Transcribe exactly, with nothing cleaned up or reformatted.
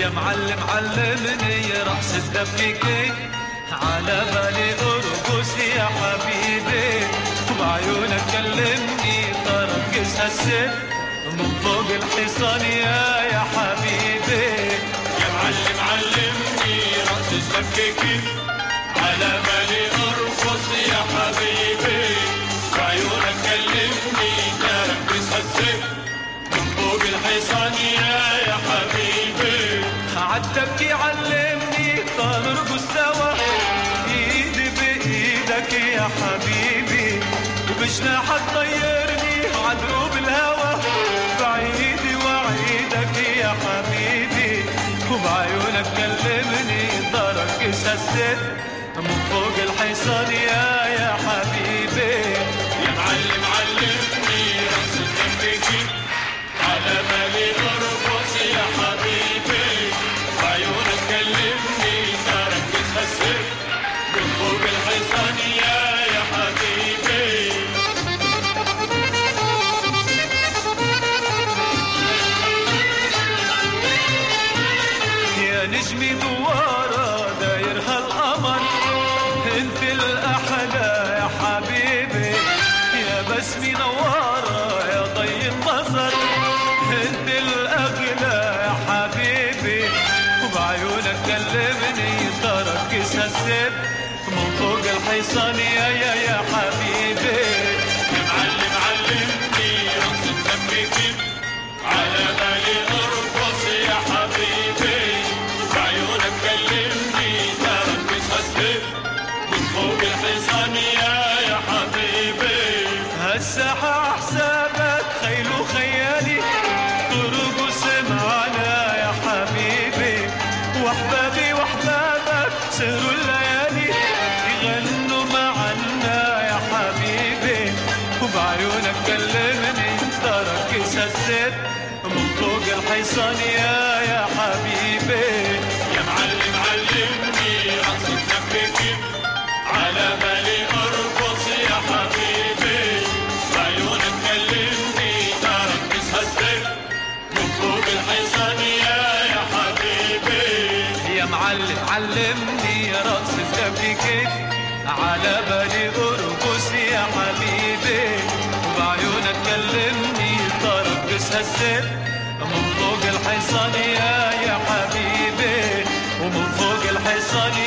معلم علمني رقص الدبكة على بالي ارقص يا حبيبي وبعيونك كلمني ترقص هالست من فوق الحصان يا يا حبيبي. يا معلم علمني رقص الدبكة على بالي ارقص يا حبيبي وعيونك كلمني ترقص هالست من فوق الحصان يا يا حبيبي. عالدبكة علمني تنرقص سوا ايدي بايدك يا حبيبي وبجناحك طيرني عدروب الهوى بعيدي وعيدك يا حبيبي وبعيونك كلمني ترقص هالست من فوق الحصان يا يا حبيبي. يا معلم علمني رقص الدبكة على بالي ارقص يا حبيبي وعيونك كلمني ترقص هالست من فوق الحصان يا يا حبيبي. يا نجمي دوارة داير هالقمر انت الاحلى يا حبيبي يا بسمي نوارة يا ضي النظر انت الاغلى يا حبيبي وبعيونك كلمني ترقص هالست من فوق الحصان يا يا يا حبيبي. يا معلم علمني رقص الدبكة على بالي ارقص يا حبيبي وعيونك كلمني ترقص هالست من فوق الحصان يا يا حبيبي. هالساحة حسابك خيل وخيالي ترقص معنا يا حبيبي واحبابي واحبابك سهروا الليالي يغنوا معنا يا حبيبي وبعيونك كلمني ترقص هالست من فوق الحصان يا يا حبيبي. يا معلم علمني رقص الدبكة على بالي ارقص يا حبيبي وعيونك كلمني ترقص هالست من فوق الحصان يا يا حبيبي. يا معلم علمني رقص الدبكة على بالي ارقص يا حبيبي وبعيونك كلمني ترقص هالست من فوق الحصان يا يا حبيبي ومن فوق الحصان